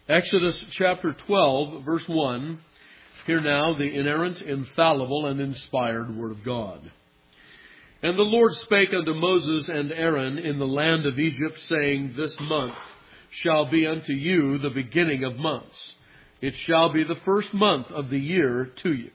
Exodus chapter 12, verse 1. Hear now the inerrant, infallible, and inspired Word of God. And the Lord spake unto Moses and Aaron in the land of Egypt, saying, This month shall be unto you the beginning of months. It shall be the first month of the year to you.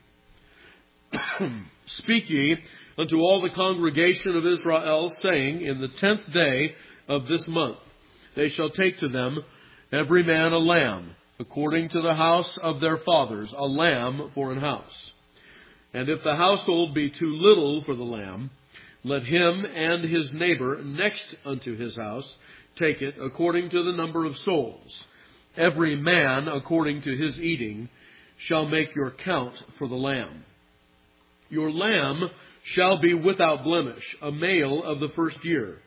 Speak ye unto all the congregation of Israel, saying, In the 10th day of this month they shall take to them every man a lamb, according to the house of their fathers, a lamb for an house. And if the household be too little for the lamb, let him and his neighbor next unto his house take it according to the number of souls. Every man according to his eating shall make your count for the lamb. Your lamb shall be without blemish, a male of the first year.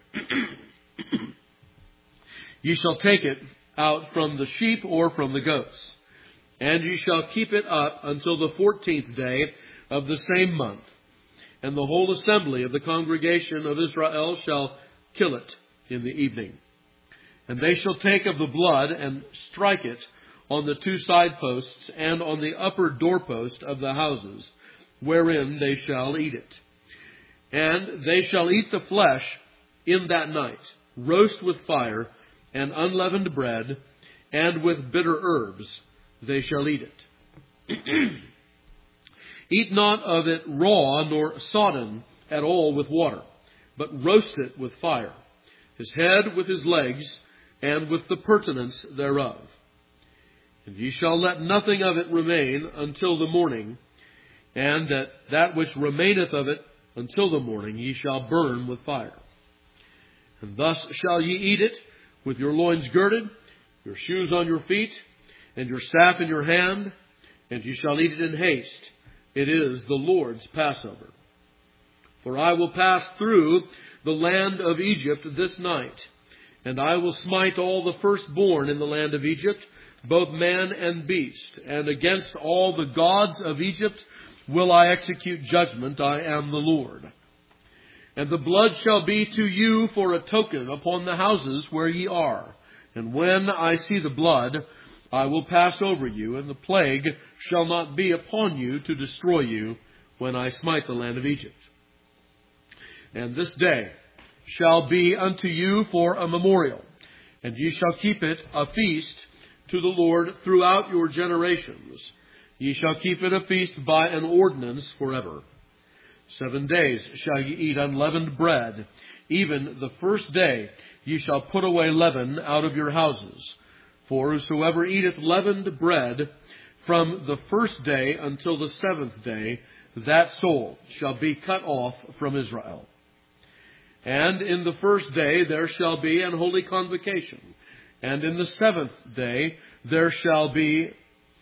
Ye shall take it out from the sheep or from the goats. And ye shall keep it up until the 14th day of the same month. And the whole assembly of the congregation of Israel shall kill it in the evening. And they shall take of the blood and strike it on the two side posts and on the upper doorpost of the houses, wherein they shall eat it. And they shall eat the flesh in that night, roast with fire, and unleavened bread, and with bitter herbs they shall eat it. Eat not of it raw, nor sodden at all with water, but roast it with fire, his head with his legs, and with the purtenance thereof. And ye shall let nothing of it remain until the morning, and that which remaineth of it until the morning ye shall burn with fire. And thus shall ye eat it, with your loins girded, your shoes on your feet, and your staff in your hand, and you shall eat it in haste. It is the Lord's Passover. For I will pass through the land of Egypt this night, and I will smite all the firstborn in the land of Egypt, both man and beast, and against all the gods of Egypt will I execute judgment. I am the Lord. And the blood shall be to you for a token upon the houses where ye are. And when I see the blood, I will pass over you, and the plague shall not be upon you to destroy you when I smite the land of Egypt. And this day shall be unto you for a memorial, and ye shall keep it a feast to the Lord throughout your generations. Ye shall keep it a feast by an ordinance forever. 7 days shall ye eat unleavened bread. Even the first day ye shall put away leaven out of your houses. For whosoever eateth leavened bread from the first day until the 7th day, that soul shall be cut off from Israel. And in the first day there shall be an holy convocation. And in the 7th day there shall be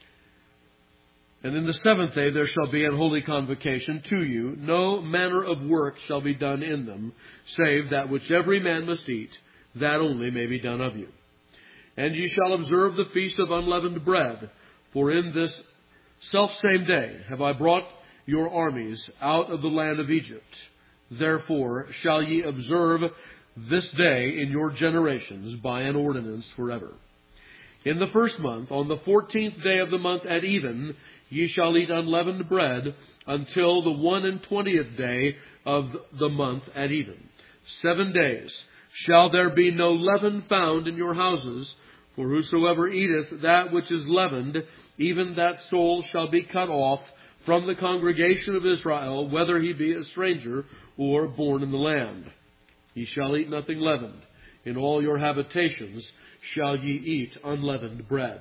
an holy convocation to you. No manner of work shall be done in them, save that which every man must eat, that only may be done of you. And ye shall observe the feast of unleavened bread, for in this selfsame day have I brought your armies out of the land of Egypt. Therefore shall ye observe this day in your generations by an ordinance forever. In the first month, on the 14th day of the month at even, ye shall eat unleavened bread until the 21st day of the month at even. 7 days shall there be no leaven found in your houses, for whosoever eateth that which is leavened, even that soul shall be cut off from the congregation of Israel, whether he be a stranger or born in the land. Ye shall eat nothing leavened. In all your habitations shall ye eat unleavened bread.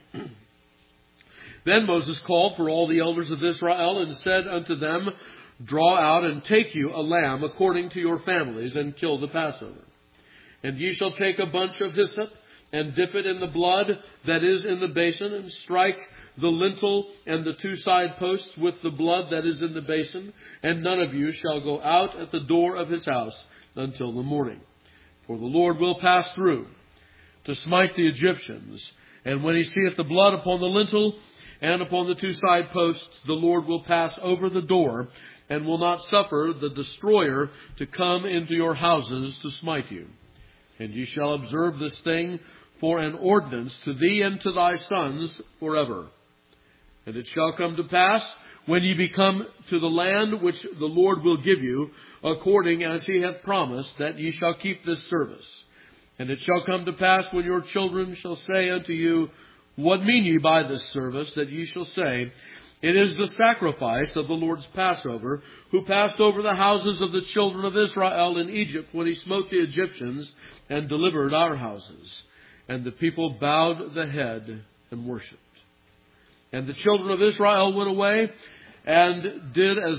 Then Moses called for all the elders of Israel and said unto them, Draw out and take you a lamb according to your families, and kill the Passover. And ye shall take a bunch of hyssop, and dip it in the blood that is in the basin, and strike the lintel and the two side posts with the blood that is in the basin. And none of you shall go out at the door of his house until the morning. For the Lord will pass through to smite the Egyptians. And when he seeth the blood upon the lintel and upon the two side posts, the Lord will pass over the door, and will not suffer the destroyer to come into your houses to smite you. And ye shall observe this thing for an ordinance to thee and to thy sons forever. And it shall come to pass, when ye be come to the land which the Lord will give you, according as he hath promised, that ye shall keep this service. And it shall come to pass, when your children shall say unto you, What mean ye by this service? That ye shall say, It is the sacrifice of the Lord's Passover, who passed over the houses of the children of Israel in Egypt, when he smote the Egyptians, and delivered our houses. And the people bowed the head and worshipped. And the children of Israel went away and did as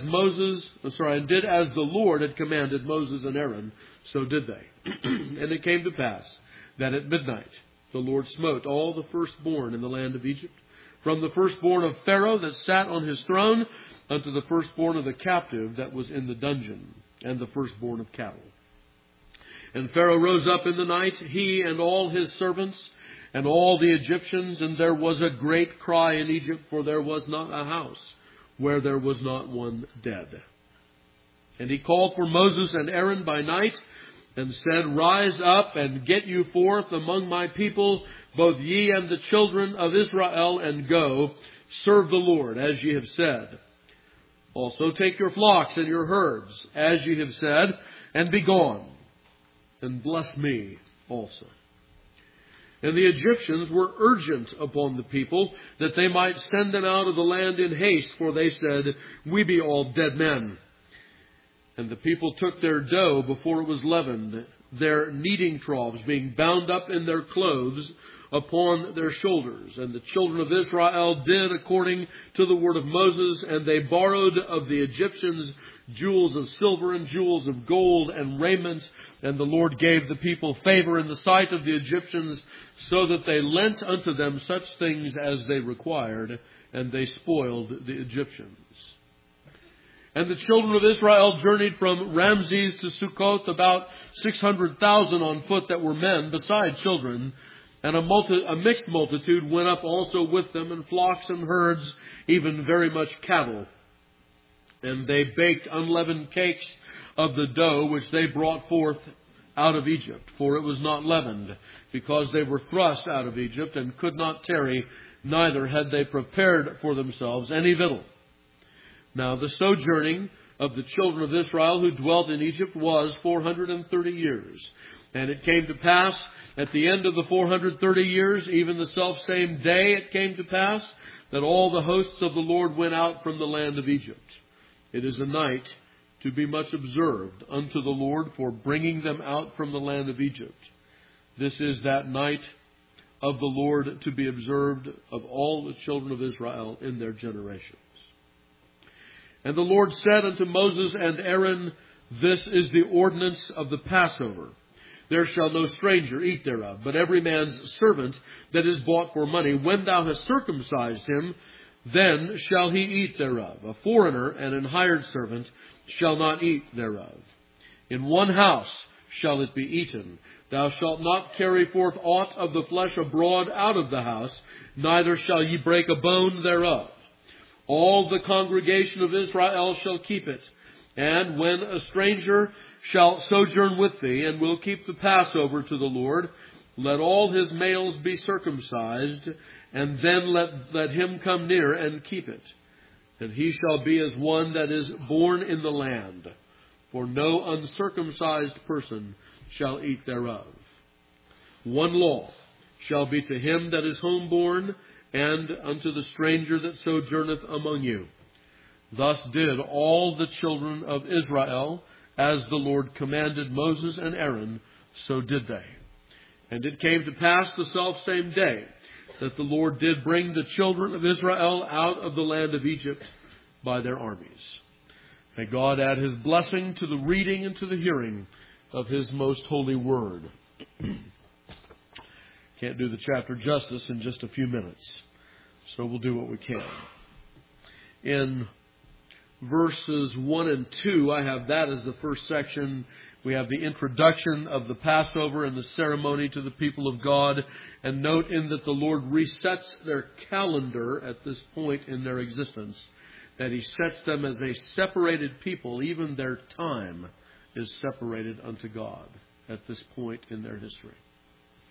the Lord had commanded Moses and Aaron, so did they. And it came to pass that at midnight the Lord smote all the firstborn in the land of Egypt, from the firstborn of Pharaoh that sat on his throne, unto the firstborn of the captive that was in the dungeon, and the firstborn of cattle. And Pharaoh rose up in the night, he and all his servants, and all the Egyptians, and there was a great cry in Egypt, for there was not a house where there was not one dead. And he called for Moses and Aaron by night, and said, Rise up and get you forth among my people, both ye and the children of Israel, and go, serve the Lord, as ye have said. Also take your flocks and your herds, as ye have said, and be gone, and bless me also. And the Egyptians were urgent upon the people, that they might send them out of the land in haste, for they said, We be all dead men. And the people took their dough before it was leavened, their kneading troughs being bound up in their clothes upon their shoulders. And the children of Israel did according to the word of Moses, and they borrowed of the Egyptians jewels of silver and jewels of gold and raiment. And the Lord gave the people favor in the sight of the Egyptians, so that they lent unto them such things as they required, and they spoiled the Egyptians. And the children of Israel journeyed from Ramses to Succoth, about 600,000 on foot that were men, beside children. And a mixed multitude went up also with them, and flocks and herds, even very much cattle. And they baked unleavened cakes of the dough which they brought forth out of Egypt, for it was not leavened, because they were thrust out of Egypt, and could not tarry, neither had they prepared for themselves any victual. Now the sojourning of the children of Israel who dwelt in Egypt was 430 years. And it came to pass at the end of the 430 years, even the selfsame day it came to pass, that all the hosts of the Lord went out from the land of Egypt. It is a night to be much observed unto the Lord for bringing them out from the land of Egypt. This is that night of the Lord to be observed of all the children of Israel in their generations. And the Lord said unto Moses and Aaron, This is the ordinance of the Passover. There shall no stranger eat thereof, but every man's servant that is bought for money. When thou hast circumcised him, then shall he eat thereof. A foreigner and an hired servant shall not eat thereof. In one house shall it be eaten. Thou shalt not carry forth aught of the flesh abroad out of the house, neither shall ye break a bone thereof. All the congregation of Israel shall keep it. And when a stranger shall sojourn with thee, and will keep the Passover to the Lord, let all his males be circumcised, and then let him come near and keep it. And he shall be as one that is born in the land, for no uncircumcised person shall eat thereof. One law shall be to him that is homeborn, and unto the stranger that sojourneth among you. Thus did all the children of Israel, as the Lord commanded Moses and Aaron, so did they. And it came to pass the selfsame day that the Lord did bring the children of Israel out of the land of Egypt by their armies. May God add his blessing to the reading and to the hearing of his most holy word. Can't do the chapter justice in just a few minutes, so we'll do what we can. In verses 1 and 2, I have that as the first section. We have the introduction of the Passover and the ceremony to the people of God. And note in that the Lord resets their calendar at this point in their existence, that he sets them as a separated people. Even their time is separated unto God at this point in their history.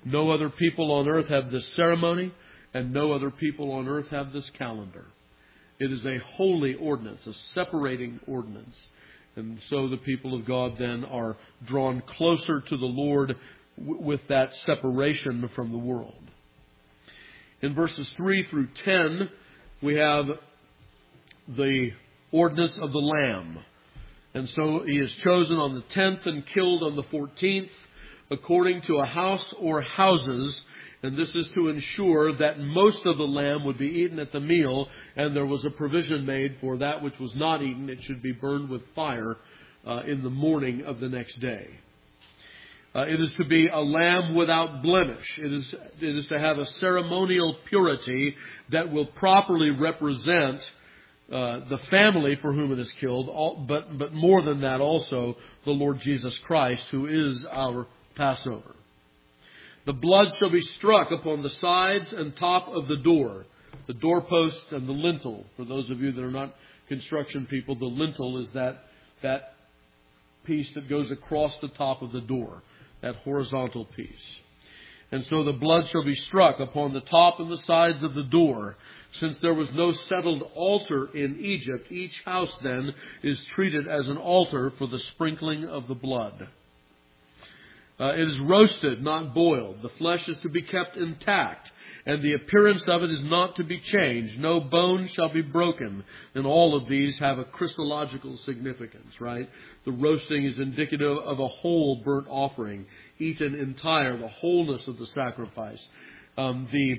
No other people on earth have this ceremony, and no other people on earth have this calendar. It is a holy ordinance, a separating ordinance. And so the people of God then are drawn closer to the Lord with that separation from the world. In verses 3 through 10, we have the ordinance of the Lamb. And so he is chosen on the 10th and killed on the 14th, according to a house or houses. And this is to ensure that most of the lamb would be eaten at the meal, and there was a provision made for that which was not eaten. It should be burned with fire in the morning of the next day. It is to be a lamb without blemish. It is to have a ceremonial purity that will properly represent the family for whom it is killed, but more than that also the Lord Jesus Christ, who is our Passover. The blood shall be struck upon the sides and top of the door, the doorposts and the lintel. For those of you that are not construction people, the lintel is that piece that goes across the top of the door, that horizontal piece. And so the blood shall be struck upon the top and the sides of the door. Since there was no settled altar in Egypt, each house then is treated as an altar for the sprinkling of the blood. It is roasted, not boiled. The flesh is to be kept intact, and the appearance of it is not to be changed. No bone shall be broken. And all of these have a Christological significance, right? The roasting is indicative of a whole burnt offering, eaten entire, the wholeness of the sacrifice. The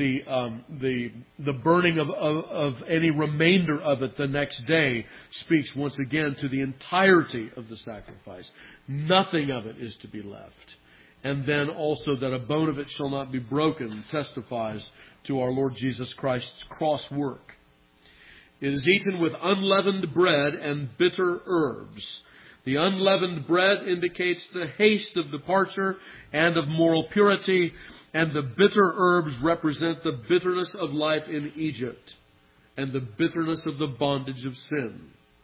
burning of any remainder of it the next day speaks once again to the entirety of the sacrifice. Nothing of it is to be left. And then also that a bone of it shall not be broken testifies to our Lord Jesus Christ's cross work. It is eaten with unleavened bread and bitter herbs. The unleavened bread indicates the haste of departure and of moral purity, and the bitter herbs represent the bitterness of life in Egypt and the bitterness of the bondage of sin.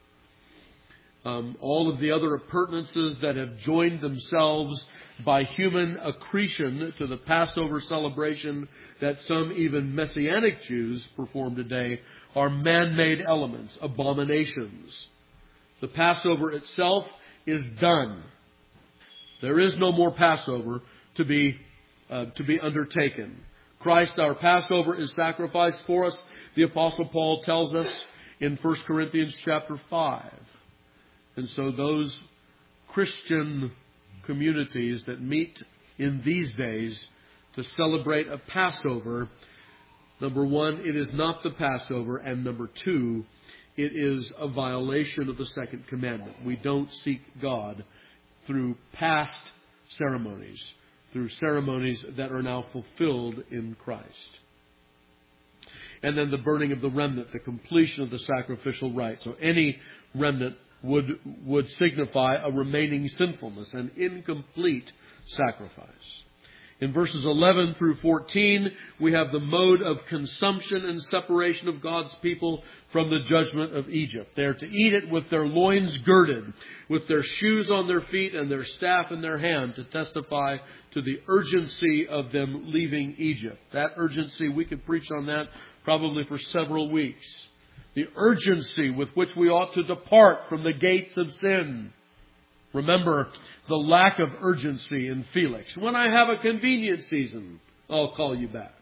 All of the other appurtenances that have joined themselves by human accretion to the Passover celebration that some even Messianic Jews perform today are man-made elements, abominations. The Passover itself is done. There is no more Passover to be undertaken. Christ, our Passover, is sacrificed for us. The Apostle Paul tells us in 1 Corinthians chapter 5. And so those Christian communities that meet in these days to celebrate a Passover, number one, it is not the Passover, and number two, it is a violation of the second commandment. We don't seek God through past ceremonies, through ceremonies that are now fulfilled in Christ. And then the burning of the remnant, the completion of the sacrificial rite. So any remnant would signify a remaining sinfulness, an incomplete sacrifice. In verses 11 through 14, we have the mode of consumption and separation of God's people from the judgment of Egypt. They are to eat it with their loins girded, with their shoes on their feet and their staff in their hand, to testify to the urgency of them leaving Egypt. That urgency, we could preach on that probably for several weeks. The urgency with which we ought to depart from the gates of sin. Remember the lack of urgency in Felix. When I have a convenient season, I'll call you back.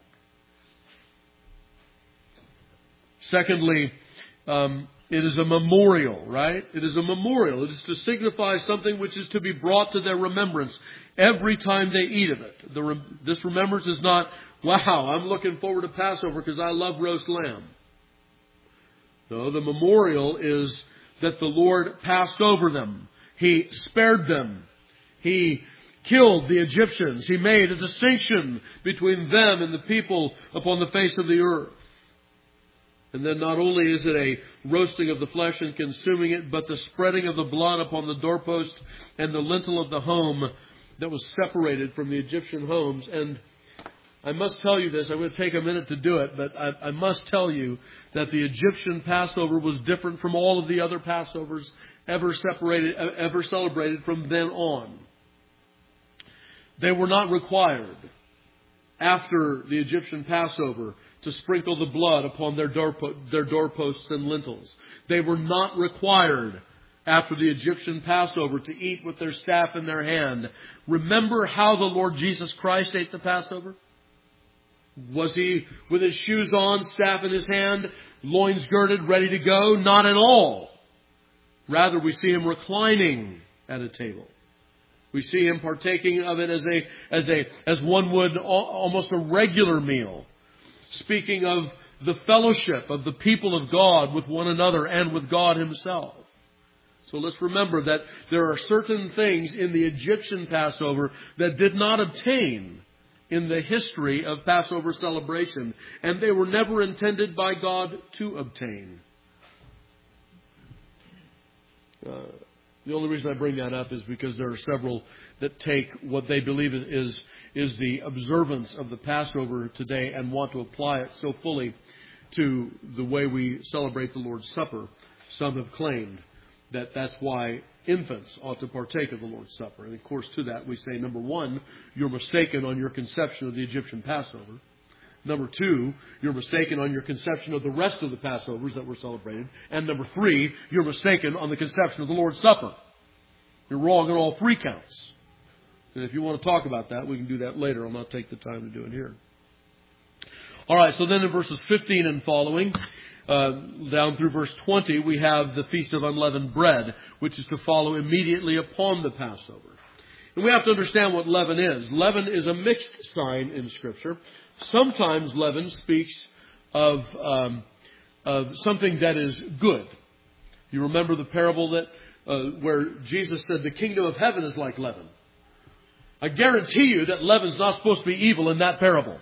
Secondly, it is a memorial, right? It is a memorial. It is to signify something which is to be brought to their remembrance every time they eat of it. This remembrance is not, wow, I'm looking forward to Passover because I love roast lamb. No, the memorial is that the Lord passed over them. He spared them. He killed the Egyptians. He made a distinction between them and the people upon the face of the earth. And then not only is it a roasting of the flesh and consuming it, but the spreading of the blood upon the doorpost and the lintel of the home that was separated from the Egyptian homes. And I must tell you this, I'm going to take a minute to do it, but I must tell you that the Egyptian Passover was different from all of the other Passovers ever celebrated from then on. They were not required. after the Egyptian Passover to sprinkle the blood upon their doorposts and lintels. They were not required after the Egyptian Passover to eat with their staff in their hand. Remember how the Lord Jesus Christ ate the Passover? Was he with his shoes on, staff in his hand, loins girded, ready to go? Not at all. Rather, we see him reclining at a table. We see him partaking of it as one would almost a regular meal. Speaking of the fellowship of the people of God with one another and with God Himself. So let's remember that there are certain things in the Egyptian Passover that did not obtain in the history of Passover celebration, and they were never intended by God to obtain. The only reason I bring that up is because there are several that take what they believe is the observance of the Passover today and want to apply it so fully to the way we celebrate the Lord's Supper. Some have claimed that that's why infants ought to partake of the Lord's Supper. And of course, to that we say, number one, you're mistaken on your conception of the Egyptian Passover. Number two, you're mistaken on your conception of the rest of the Passovers that were celebrated. And number three, you're mistaken on the conception of the Lord's Supper. You're wrong on all three counts. And if you want to talk about that, we can do that later. I'll not take the time to do it here. All right, so then in verses 15 and following, down through verse 20, we have the Feast of Unleavened Bread, which is to follow immediately upon the Passover. And we have to understand what leaven is. Leaven is a mixed sign in Scripture. Sometimes leaven speaks of something that is good. You remember the parable that where Jesus said the kingdom of heaven is like leaven. I guarantee you that leaven's not supposed to be evil in that parable.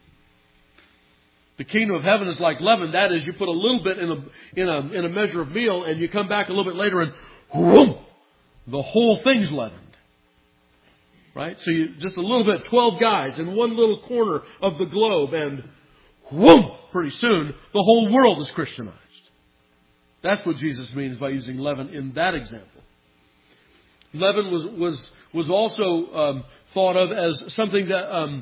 The kingdom of heaven is like leaven. That is, you put a little bit in a measure of meal, and you come back a little bit later, and whoom, the whole thing's leavened. Right? So you just a little bit, 12 guys in one little corner of the globe, and whoom, pretty soon the whole world is Christianized. That's what Jesus means by using leaven in that example. Leaven was also thought of as something that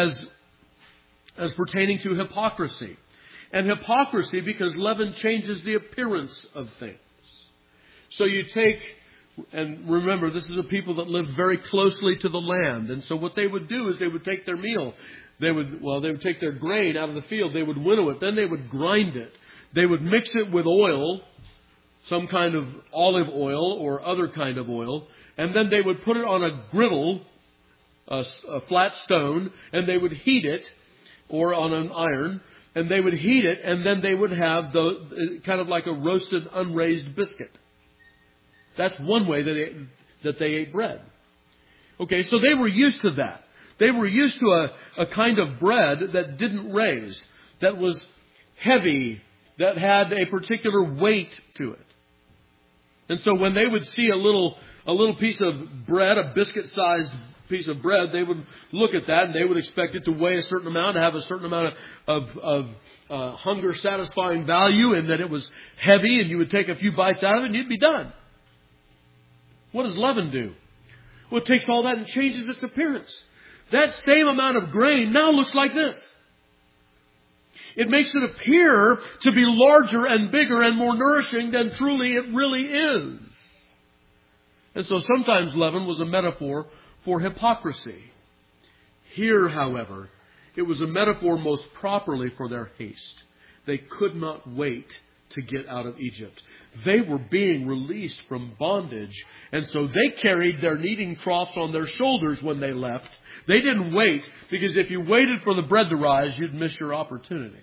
as pertaining to hypocrisy. And hypocrisy because leaven changes the appearance of things. So you take, and remember, this is a people that lived very closely to the land. And so what they would do is they would take their meal. They would take their grain out of the field. They would winnow it. Then they would grind it. They would mix it with oil, some kind of olive oil or other kind of oil. And then they would put it on a griddle, a flat stone, and they would heat it, or on an iron, and they would heat it, and then they would have kind of like a roasted, unraised biscuit. That's one way that they ate bread. Okay, so they were used to that. They were used to a kind of bread that didn't raise, that was heavy, that had a particular weight to it. And so when they would see a little piece of bread, a biscuit-sized piece of bread, they would look at that and they would expect it to weigh a certain amount, to have a certain amount of hunger-satisfying value, and that it was heavy, and you would take a few bites out of it and you'd be done. What does leaven do? Well, it takes all that and changes its appearance. That same amount of grain now looks like this. It makes it appear to be larger and bigger and more nourishing than truly it really is. And so sometimes leaven was a metaphor for hypocrisy. Here, however, it was a metaphor most properly for their haste. They could not wait to get out of Egypt. They were being released from bondage, and so they carried their kneading troughs on their shoulders when they left. They didn't wait, because if you waited for the bread to rise, you'd miss your opportunity.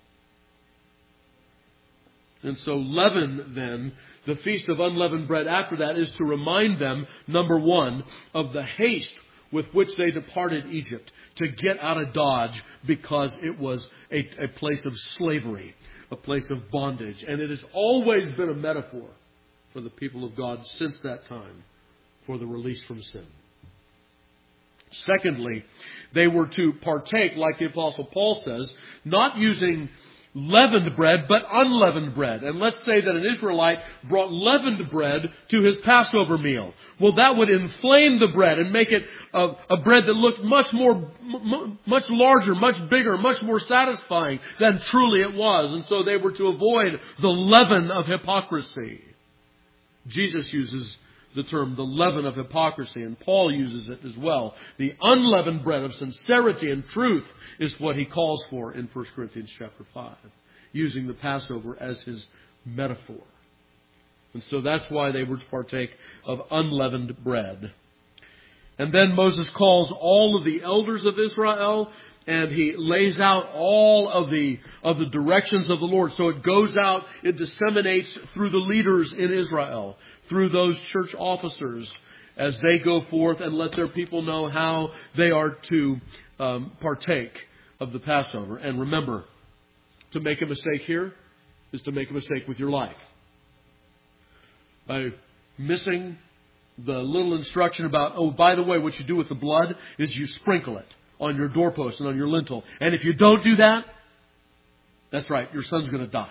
And so leaven, then, the Feast of Unleavened Bread after that, is to remind them, number one, of the haste with which they departed Egypt to get out of Dodge, because it was a place of slavery, a place of bondage. And it has always been a metaphor for the people of God since that time for the release from sin. Secondly, they were to partake, like the Apostle Paul says, not using leavened bread, but unleavened bread. And let's say that an Israelite brought leavened bread to his Passover meal. Well, that would inflame the bread and make it a bread that looked much larger, much bigger, much more satisfying than truly it was. And so they were to avoid the leaven of hypocrisy. Jesus uses the term the leaven of hypocrisy, and Paul uses it as well. The unleavened bread of sincerity and truth is what he calls for in 1 Corinthians chapter 5, using the Passover as his metaphor. And so that's why they were to partake of unleavened bread. And then Moses calls all of the elders of Israel, and he lays out all of the directions of the Lord. So it goes out, it disseminates through the leaders in Israel, through those church officers, as they go forth and let their people know how they are to partake of the Passover. And remember, to make a mistake here is to make a mistake with your life. By missing the little instruction about, oh, by the way, what you do with the blood is you sprinkle it on your doorpost and on your lintel. And if you don't do that, that's right, your son's going to die.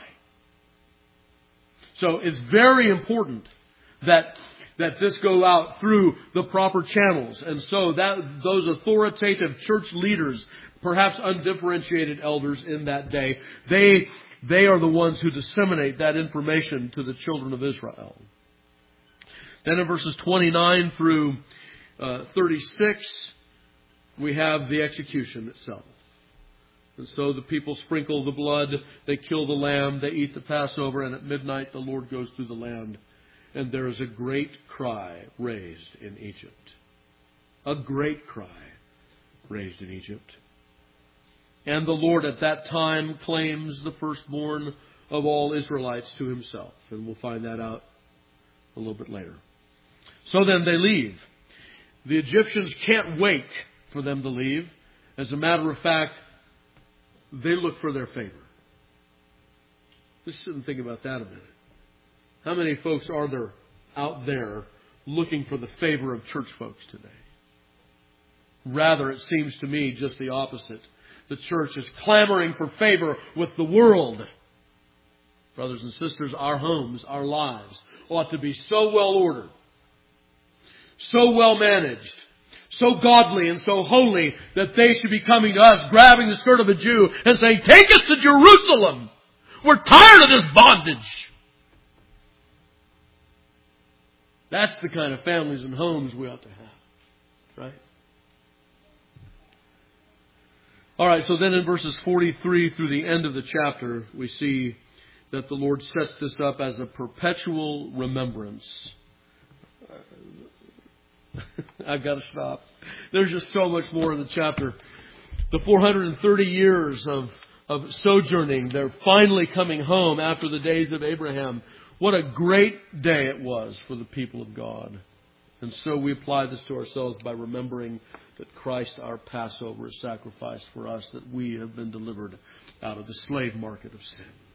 So it's very important that this go out through the proper channels. And so that those authoritative church leaders, perhaps undifferentiated elders in that day, they are the ones who disseminate that information to the children of Israel. Then in verses 29 through 36, we have the execution itself. And so the people sprinkle the blood, they kill the lamb, they eat the Passover, and at midnight the Lord goes through the land. And there is a great cry raised in Egypt. A great cry raised in Egypt. And the Lord at that time claims the firstborn of all Israelites to himself. And we'll find that out a little bit later. So then they leave. The Egyptians can't wait for them to leave. As a matter of fact, they look for their favor. Just sit and think about that a minute. How many folks are there out there looking for the favor of church folks today? Rather, it seems to me just the opposite. The church is clamoring for favor with the world. Brothers and sisters, our homes, our lives ought to be so well ordered, so well managed, so godly and so holy that they should be coming to us, grabbing the skirt of a Jew and saying, "Take us to Jerusalem. We're tired of this bondage." That's the kind of families and homes we ought to have. Right? All right, so then in verses 43 through the end of the chapter, we see that the Lord sets this up as a perpetual remembrance. I've got to stop. There's just so much more in the chapter. The 430 years of sojourning, they're finally coming home after the days of Abraham. What a great day it was for the people of God. And so we apply this to ourselves by remembering that Christ, our Passover, is sacrificed for us, that we have been delivered out of the slave market of sin.